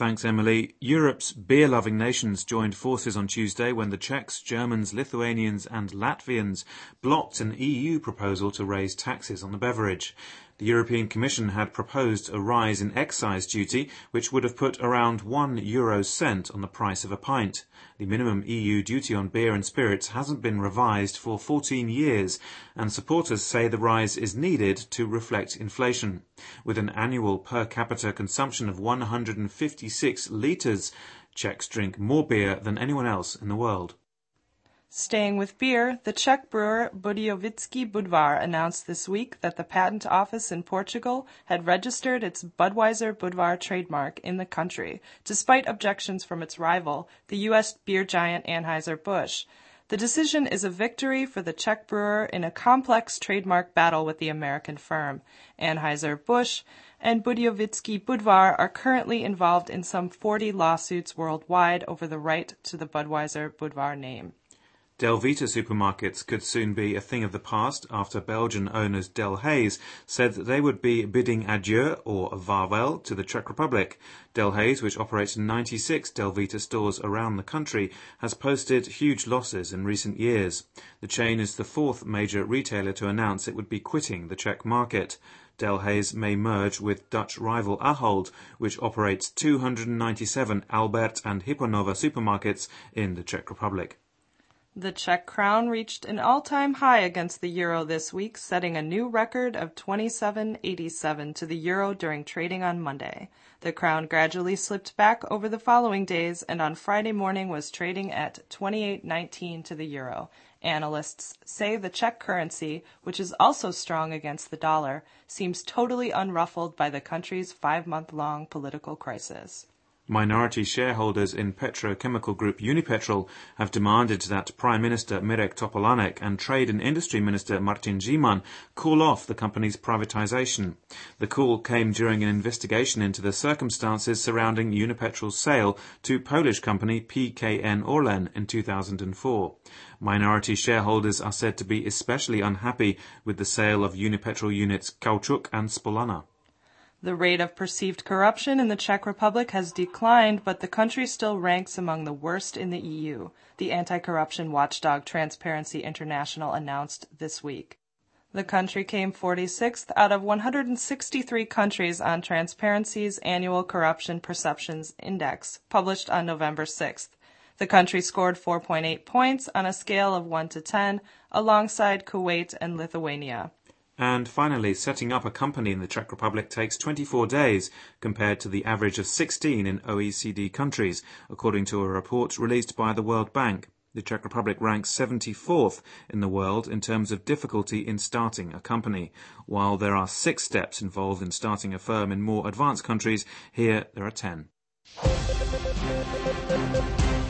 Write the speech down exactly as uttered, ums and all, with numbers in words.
Thanks, Emily. Europe's beer-loving nations joined forces on Tuesday when the Czechs, Germans, Lithuanians and Latvians blocked an E U proposal to raise taxes on the beverage. The European Commission had proposed a rise in excise duty, which would have put around one euro cent on the price of a pint. The minimum E U duty on beer and spirits hasn't been revised for fourteen years, and supporters say the rise is needed to reflect inflation. With an annual per capita consumption of one hundred fifty-six litres, Czechs drink more beer than anyone else in the world. Staying with beer, the Czech brewer Budějovický Budvar announced this week that the patent office in Portugal had registered its Budweiser Budvar trademark in the country, despite objections from its rival, the U S beer giant Anheuser-Busch. The decision is a victory for the Czech brewer in a complex trademark battle with the American firm. Anheuser-Busch and Budějovický Budvar are currently involved in some forty lawsuits worldwide over the right to the Budweiser Budvar name. Delvita supermarkets could soon be a thing of the past after Belgian owners Delhaize said that they would be bidding adieu or farewell to the Czech Republic. Delhaize, which operates ninety-six Delvita stores around the country, has posted huge losses in recent years. The chain is the fourth major retailer to announce it would be quitting the Czech market. Delhaize may merge with Dutch rival Ahold, which operates two hundred ninety-seven Albert and Hyponova supermarkets in the Czech Republic. The Czech crown reached an all-time high against the euro this week, setting a new record of twenty-seven eighty-seven to the euro during trading on Monday. The crown gradually slipped back over the following days and on Friday morning was trading at twenty-eight nineteen to the euro. Analysts say the Czech currency, which is also strong against the dollar, seems totally unruffled by the country's five-month-long political crisis. Minority shareholders in petrochemical group Unipetrol have demanded that Prime Minister Mirek Topolánek and Trade and Industry Minister Martin Šiman call off the company's privatization. The call came during an investigation into the circumstances surrounding Unipetrol's sale to Polish company P K N Orlen in two thousand four. Minority shareholders are said to be especially unhappy with the sale of Unipetrol units Kaučuk and Spolana. The rate of perceived corruption in the Czech Republic has declined, but the country still ranks among the worst in the E U, the anti-corruption watchdog Transparency International announced this week. The country came forty-sixth out of one hundred sixty-three countries on Transparency's annual Corruption Perceptions Index, published on November sixth. The country scored four point eight points on a scale of one to ten, alongside Kuwait and Lithuania. And finally, setting up a company in the Czech Republic takes twenty-four days, compared to the average of sixteen in O E C D countries, according to a report released by the World Bank. The Czech Republic ranks seventy-fourth in the world in terms of difficulty in starting a company. While there are six steps involved in starting a firm in more advanced countries, here there are ten.